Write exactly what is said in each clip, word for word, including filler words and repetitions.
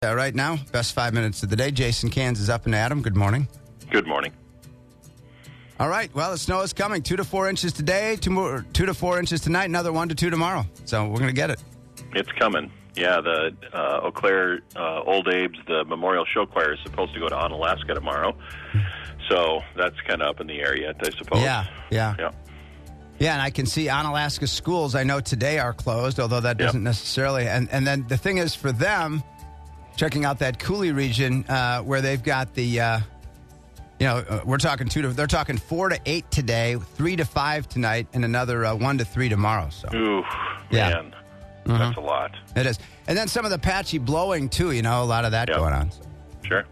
Uh, right now, best five minutes of the day. Jason Cairns is up and Adam. Good morning. Good morning. All right. Well, the snow is coming. Two to four inches today, two, more, two to four inches tonight, another one to two tomorrow. So we're going to get it. It's coming. Yeah, the uh, Eau Claire uh, Old Abe's, the Memorial Show Choir is supposed to go to Onalaska tomorrow. So that's kind of up in the air yet, I suppose. Yeah, yeah. Yeah. Yeah, and I can see Onalaska schools, I know today are closed, although that doesn't Yep. necessarily. And, and then the thing is for them, checking out that Cooley region uh, where they've got the, uh, you know, uh, we're talking two to, they're talking four to eight today, three to five tonight, and another uh, one to three tomorrow. So Ooh, Yeah. man. That's a lot. it is. And then some of the patchy blowing too, you know, a lot of that Yep. going on. So. Sure.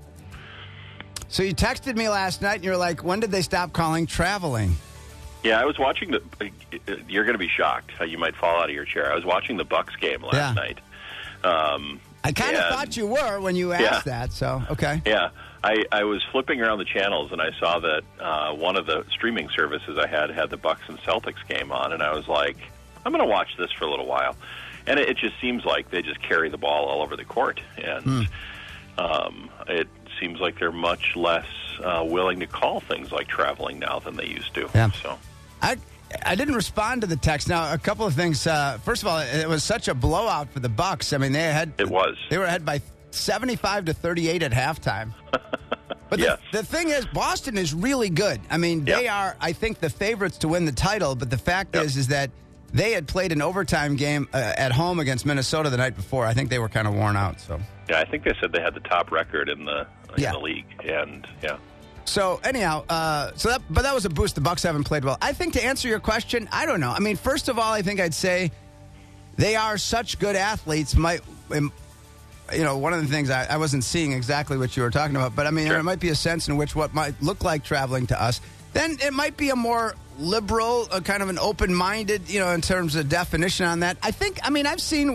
so you texted me last night and you're like, when did they stop calling traveling? Yeah, I was watching the. You're going to be shocked how you might fall out of your chair. I was watching the Bucks game last Yeah. night. Um, I kind of and- thought you were when you asked Yeah. that, so, okay. Yeah, I, I was flipping around the channels and I saw that uh, one of the streaming services I had had the Bucks and Celtics game on, and I was like, I'm going to watch this for a little while. And it, it just seems like they just carry the ball all over the court, and Hmm. um, it seems like they're much less uh, willing to call things like traveling now than they used to. Yeah. So. I I didn't respond to the text. Now, a couple of things. Uh, first of all, it was such a blowout for the Bucks. I mean, they had It was. they were ahead by seventy-five to thirty-eight at halftime. But Yes. the, the thing is, Boston is really good. I mean, they Yep. are, I think, the favorites to win the title. But the fact Yep. is, is that they had played an overtime game uh, at home against Minnesota the night before. I think they were kind of worn out. So. Yeah, I think they said they had the top record in the in Yeah. the league, and yeah. So anyhow, uh, so that but that was a boost. The Bucks haven't played well. I think to answer your question, I don't know. I mean, first of all, I think I'd say they are such good athletes. Might um, you know, one of the things I, I wasn't seeing exactly what you were talking about, but I mean, Sure. there might be a sense in which what might look like traveling to us. Then it might be a more liberal, uh, kind of an open-minded, you know, in terms of definition on that. I think. I mean, I've seen.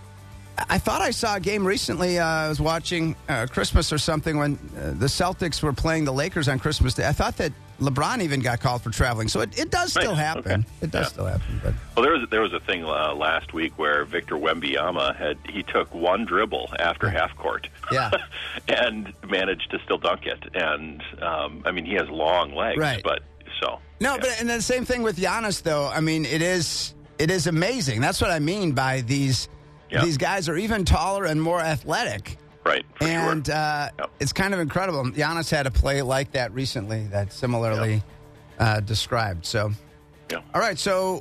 I thought I saw a game recently. Uh, I was watching uh, Christmas or something when uh, the Celtics were playing the Lakers on Christmas Day. I thought that LeBron even got called for traveling. So it, it does still Nice. happen. Okay. It does Yeah. still happen. But Well, there was there was a thing uh, last week where Victor Wembanyama had he took one dribble after half court, Yeah. and managed to still dunk it. And um, I mean, he has long legs, Right. but so no, yeah. but and then the same thing with Giannis, though. I mean, it is it is amazing. That's what I mean by these Yeah. these guys are even taller and more athletic. right, for And sure. uh, Yep. it's kind of incredible. Giannis had a play like that recently that similarly uh, described. So, Yeah. all right. So,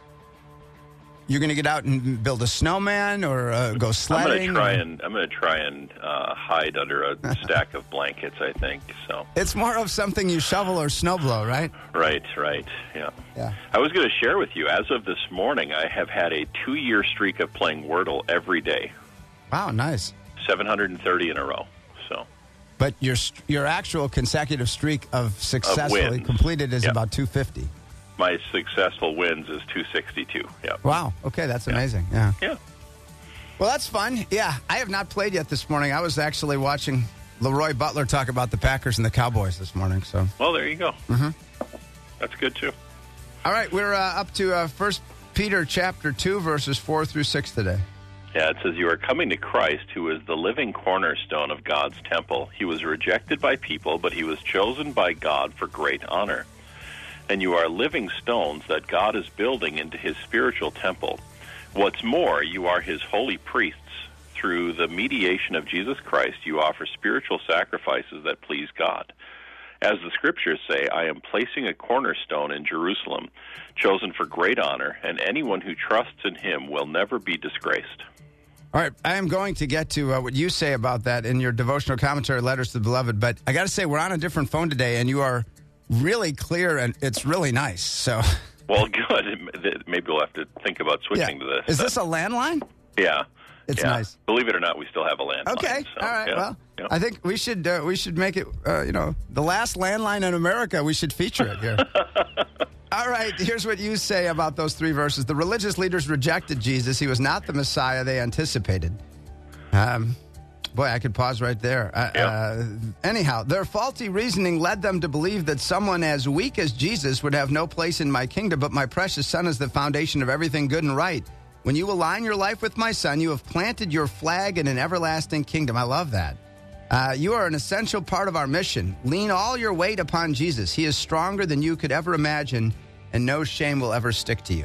you're going to get out and build a snowman or uh, go I'm sledding? going to try or- and I'm going to try and uh, hide under a stack of blankets. I think so. It's more of something you shovel or snowblow, right? Right, right, yeah. Yeah. I was going to share with you. As of this morning, I have had a two-year streak of playing Wordle every day, Wow, nice. seven hundred thirty in a row. So. But your your actual consecutive streak of successfully wins. completed is Yeah. about two fifty. My successful wins is two sixty-two. Yeah. Wow. Okay, that's amazing. Yeah. Yeah. Well, that's fun. Yeah, I have not played yet this morning. I was actually watching Leroy Butler talk about the Packers and the Cowboys this morning. So, Well, there you go. Mhm. That's good too. all right, we're uh, up to uh, First Peter chapter two, verses four through six today. Yeah, it says, "You are coming to Christ, who is the living cornerstone of God's temple. He was rejected by people, but he was chosen by God for great honor. And you are living stones that God is building into his spiritual temple. What's more, you are his holy priests. Through the mediation of Jesus Christ, you offer spiritual sacrifices that please God. As the scriptures say, I am placing a cornerstone in Jerusalem, chosen for great honor, and anyone who trusts in him will never be disgraced." All right, I am going to get to uh, what you say about that in your devotional commentary, Letters to the Beloved, but I got to say, we're on a different phone today, and you are really clear, and it's really nice. So, Well, good. Maybe we'll have to think about switching yeah. to this. Is this a landline? Yeah. It's yeah. nice. Believe it or not, we still have a landline. Okay, so, all right. yeah. Well, Yeah. I think we should uh, we should make it. Uh, you know, the last landline in America. We should feature it here. All right. Here's what you say about those three verses. The religious leaders rejected Jesus. He was not the Messiah they anticipated. Um, boy, I could pause right there. Uh, Yeah. uh, anyhow, their faulty reasoning led them to believe that someone as weak as Jesus would have no place in my kingdom, but my precious son is the foundation of everything good and right. When you align your life with my son, you have planted your flag in an everlasting kingdom. I love that. Uh, you are an essential part of our mission. Lean all your weight upon Jesus. He is stronger than you could ever imagine, and no shame will ever stick to you.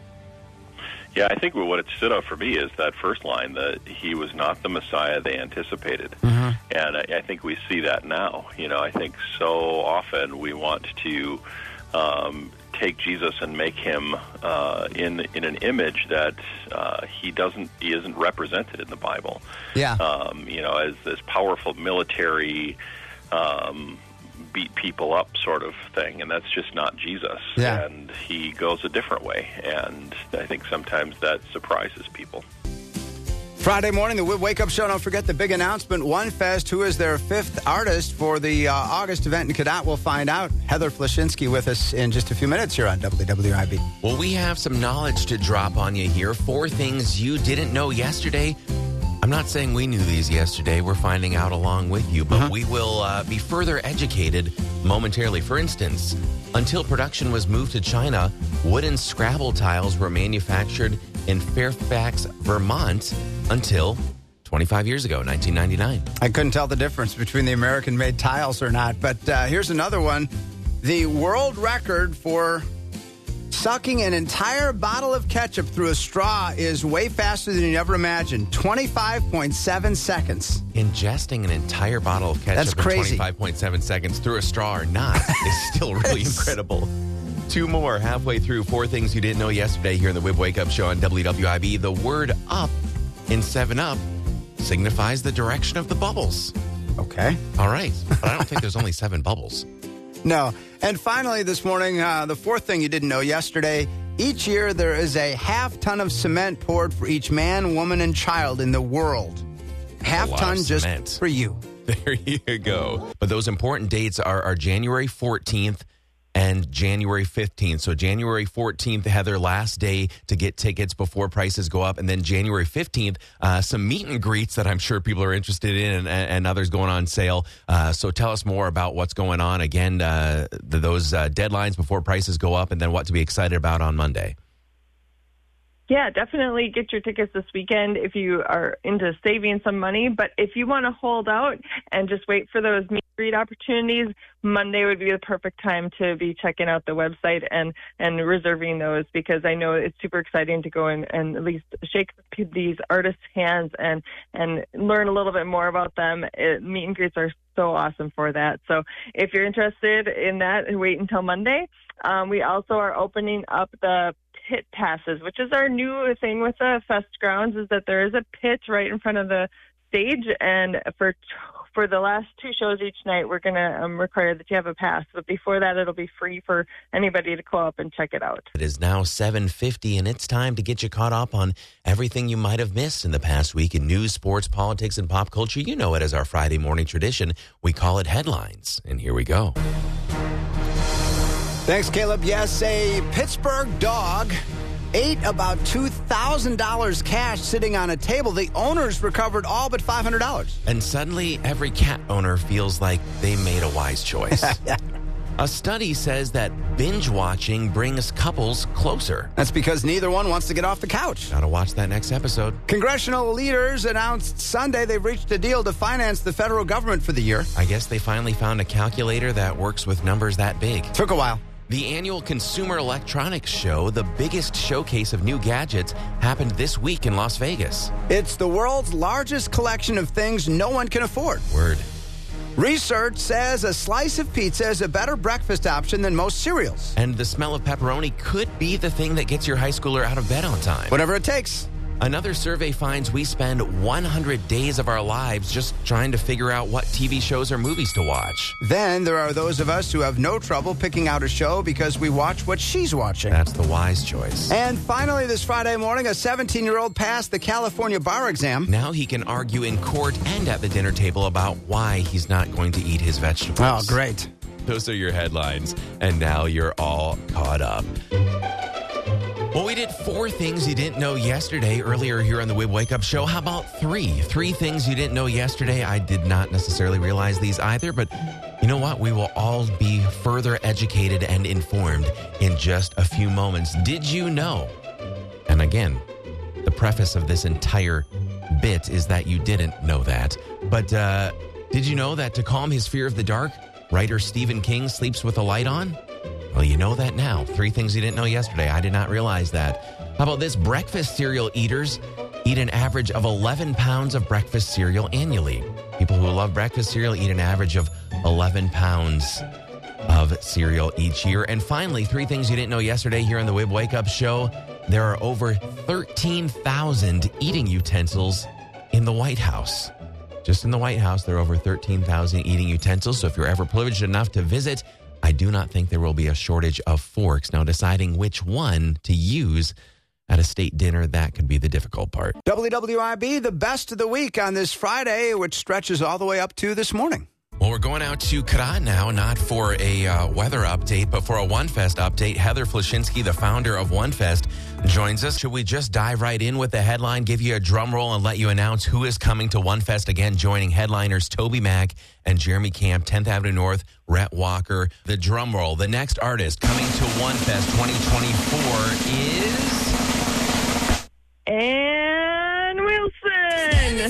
Yeah, I think what it stood out for me is that first line, that he was not the Messiah they anticipated. Mm-hmm. And I, I think we see that now. You know, I think so often we want to um, take Jesus and make him uh, in in an image that uh, he doesn't, he isn't represented in the Bible. Yeah. Um, you know, as this powerful military, um, beat people up sort of thing, and that's just not Jesus. Yeah. And he goes a different way, and I think sometimes that surprises people. Friday morning, the Wake Up Show. Don't forget the big announcement. One Fest, who is their fifth artist for the uh, August event in Cadott, we'll find out. Heather Flashinsky with us in just a few minutes here on W W I B. Well, we have some knowledge to drop on you here. Four things you didn't know yesterday. I'm not saying we knew these yesterday. We're finding out along with you, but uh-huh. we will uh, be further educated momentarily. For instance, until production was moved to China, wooden Scrabble tiles were manufactured in Fairfax, Vermont until twenty-five years ago, nineteen ninety-nine. I couldn't tell the difference between the American-made tiles or not, but uh, here's another one. The world record for sucking an entire bottle of ketchup through a straw is way faster than you ever imagined. twenty-five point seven seconds. Ingesting an entire bottle of ketchup That's crazy. in twenty-five point seven seconds through a straw or not is still really incredible. Two more halfway through. Four things you didn't know yesterday here in the Wib Wake Up Show on W W I B. The word up in seven up signifies the direction of the bubbles. Okay. All right. But I don't think there's only seven bubbles. No. And finally this morning, uh, the fourth thing you didn't know yesterday, each year there is a half ton of cement poured for each man, woman, and child in the world. Half ton just cement. for you. There you go. But those important dates are, are January fourteenth and January fifteenth. So January fourteenth, Heather, last day to get tickets before prices go up. And then January fifteenth, uh, some meet and greets that I'm sure people are interested in, and, and others going on sale. Uh, so tell us more about what's going on. Again, uh, the, those uh, deadlines before prices go up, and then what to be excited about on Monday. Yeah, definitely get your tickets this weekend if you are into saving some money. But if you want to hold out and just wait for those meet and greet opportunities, Monday would be the perfect time to be checking out the website and, and reserving those, because I know it's super exciting to go in and at least shake these artists' hands and, and learn a little bit more about them. It, meet and greets are so awesome for that. So if you're interested in that, wait until Monday. Um, we also are opening up the pit passes, which is our new thing with the Fest grounds, is that there is a pit right in front of the stage, and for for the last two shows each night, we're going to um, require that you have a pass. But before that, it'll be free for anybody to go up and check it out. It is now seven fifty, and it's time to get you caught up on everything you might have missed in the past week in news, sports, politics, and pop culture. You know it as our Friday morning tradition. We call it Headlines, and here we go. Thanks, Caleb. Yes, a Pittsburgh dog ate about two thousand dollars cash sitting on a table. The owners recovered all but five hundred dollars. And suddenly, every cat owner feels like they made a wise choice. A study says that binge watching brings couples closer. That's because neither one wants to get off the couch. Gotta watch that next episode. Congressional leaders announced Sunday they've reached a deal to finance the federal government for the year. I guess they finally found a calculator that works with numbers that big. Took a while. The annual Consumer Electronics Show, the biggest showcase of new gadgets, happened this week in Las Vegas. It's the world's largest collection of things no one can afford. Word. Research says a slice of pizza is a better breakfast option than most cereals. And the smell of pepperoni could be the thing that gets your high schooler out of bed on time. Whatever it takes. Another survey finds we spend one hundred days of our lives just trying to figure out what T V shows or movies to watch. Then there are those of us who have no trouble picking out a show because we watch what she's watching. That's the wise choice. And finally, this Friday morning, a seventeen-year-old passed the California bar exam. Now he can argue in court and at the dinner table about why he's not going to eat his vegetables. Oh, great. Those are your headlines, and now you're all caught up. Well, we did four things you didn't know yesterday earlier here on the Wib Wake Up Show. How about three? Three things you didn't know yesterday. I did not necessarily realize these either, but you know what? We will all be further educated and informed in just a few moments. Did you know? And again, the preface of this entire bit is that you didn't know that. But uh, did you know that to calm his fear of the dark, writer Stephen King sleeps with a light on? Well, you know that now. Three things you didn't know yesterday. I did not realize that. How about this? Breakfast cereal eaters eat an average of eleven pounds of breakfast cereal annually. People who love breakfast cereal eat an average of eleven pounds of cereal each year. And finally, three things you didn't know yesterday here on the Wib Wake Up Show. There are over thirteen thousand eating utensils in the White House. Just in the White House, there are over thirteen thousand eating utensils. So if you're ever privileged enough to visit, I do not think there will be a shortage of forks. Now, deciding which one to use at a state dinner, that could be the difficult part. W W I B, the best of the week on this Friday, which stretches all the way up to this morning. Well, we're going out to Kran now, not for a uh, weather update, but for a OneFest update. Heather Flashinsky, the founder of OneFest, joins us. Should we just dive right in with the headline, give you a drum roll, and let you announce who is coming to OneFest again, joining headliners Toby Mac and Jeremy Camp, tenth Avenue North, Rhett Walker. The drum roll. The next artist coming to OneFest twenty twenty-four is... Ann Wilson.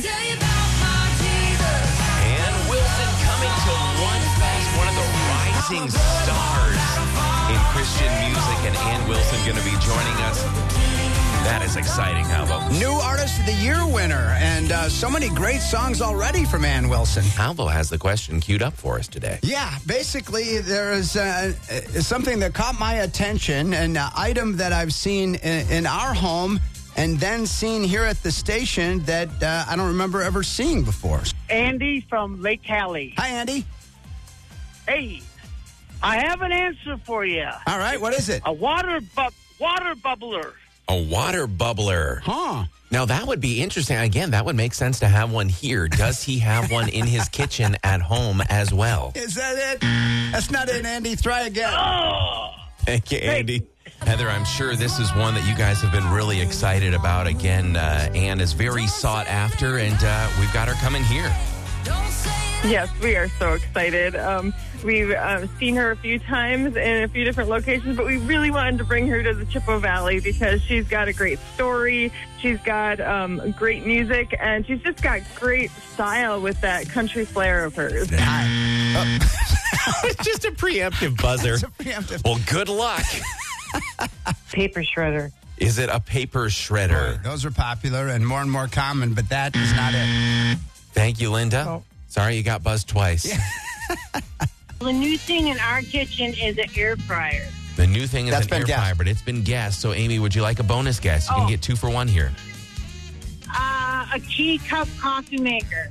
Ann Wilson coming to OneFest, one of the rising stars in Christian music, and Ann Wilson going to be joining us. That is exciting, Alvo. New Artist of the Year winner, and uh, so many great songs already from Ann Wilson. Alvo has the question queued up for us today. Yeah, basically, there is uh, something that caught my attention, an uh, item that I've seen in, in our home and then seen here at the station that uh, I don't remember ever seeing before. Andy from Lake Hallie. Hi, Andy. Hey, I have an answer for you. All right, what is it? A water bu- water bubbler. A water bubbler. Huh. Now, that would be interesting. Again, that would make sense to have one here. Does he have one in his kitchen at home as well? Is that it? That's not it, Andy. Try again. Oh. Thank you, Andy. Heather, I'm sure this is one that you guys have been really excited about. Again, uh, Ann is very sought after, and uh, we've got her coming here. Yes, we are so excited. Um, we've uh, seen her a few times in a few different locations, but we really wanted to bring her to the Chippewa Valley because she's got a great story, she's got um, great music, and she's just got great style with that country flair of hers. Hi. It's just a preemptive buzzer. It's a preemptive. Well, good luck. Paper shredder. Is it a paper shredder? Those are popular and more and more common, but that is not it. Thank you, Linda. Oh. Sorry you got buzzed twice. Yeah. The new thing in our kitchen is an air fryer. The new thing is That's an been air guessed. fryer, but it's been guessed. So, Amy, would you like a bonus guess? You Oh. can get two for one here. Uh, a key cup coffee maker.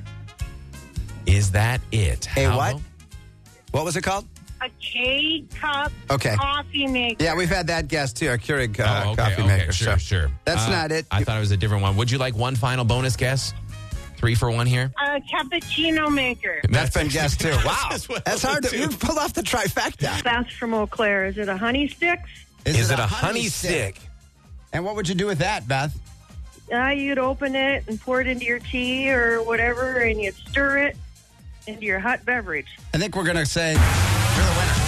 Is that it? A How- what? What was it called? A K cup Okay. coffee maker. Yeah, we've had that guest too, a Keurig uh, Oh, okay, coffee okay, maker. Sure, So sure. That's Uh, not it. I thought it was a different one. Would you like one final bonus guess? Three for one here? A cappuccino maker. That's been guessed too. Wow, That's what that's I hard would to. do. You pulled off the trifecta. That's from Eau Claire. Is it a honey sticks? Is, it a honey stick? And what would you do with that, Beth? Uh, you'd open it and pour it into your tea or whatever, and you'd stir it into your hot beverage. I think we're gonna say you're the winner.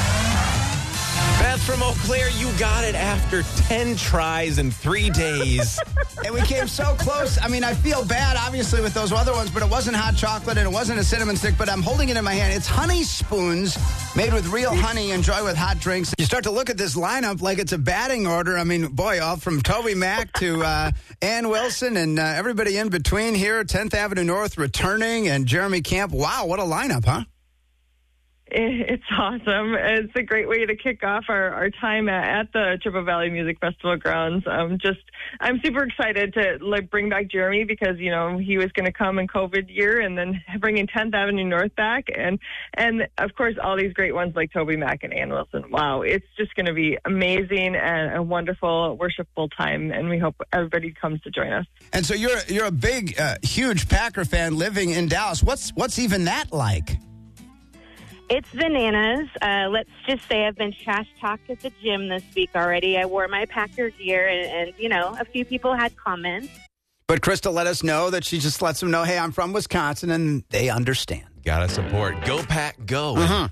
Beth from Eau Claire, you got it after ten tries in three days. And we came so close. I mean, I feel bad, obviously, with those other ones, but it wasn't hot chocolate and it wasn't a cinnamon stick, but I'm holding it in my hand. It's honey spoons made with real honey, enjoy with hot drinks. You start to look at this lineup like it's a batting order. I mean, boy, all from Toby Mac to uh, Ann Wilson and uh, everybody in between here, tenth Avenue North returning, and Jeremy Camp. Wow, what a lineup, huh? It's awesome. It's a great way to kick off our, our time at, at the Chippewa Valley Music Festival grounds. Um, just, I'm super excited to like bring back Jeremy because, you know, he was going to come in COVID year and then bringing tenth Avenue North back. And, and of course, all these great ones like Toby Mac and Ann Wilson. Wow. It's just going to be amazing and a wonderful, worshipful time. And we hope everybody comes to join us. And so you're you're a big, uh, huge Packer fan living in Dallas. What's what's even that like? It's bananas. Uh, let's just say I've been trash talked at the gym this week already. I wore my Packer gear, and, and you know, a few people had comments. But Krista let us know that she just lets them know, hey, I'm from Wisconsin, and they understand. Gotta support. Go Pack, go. Uh-huh.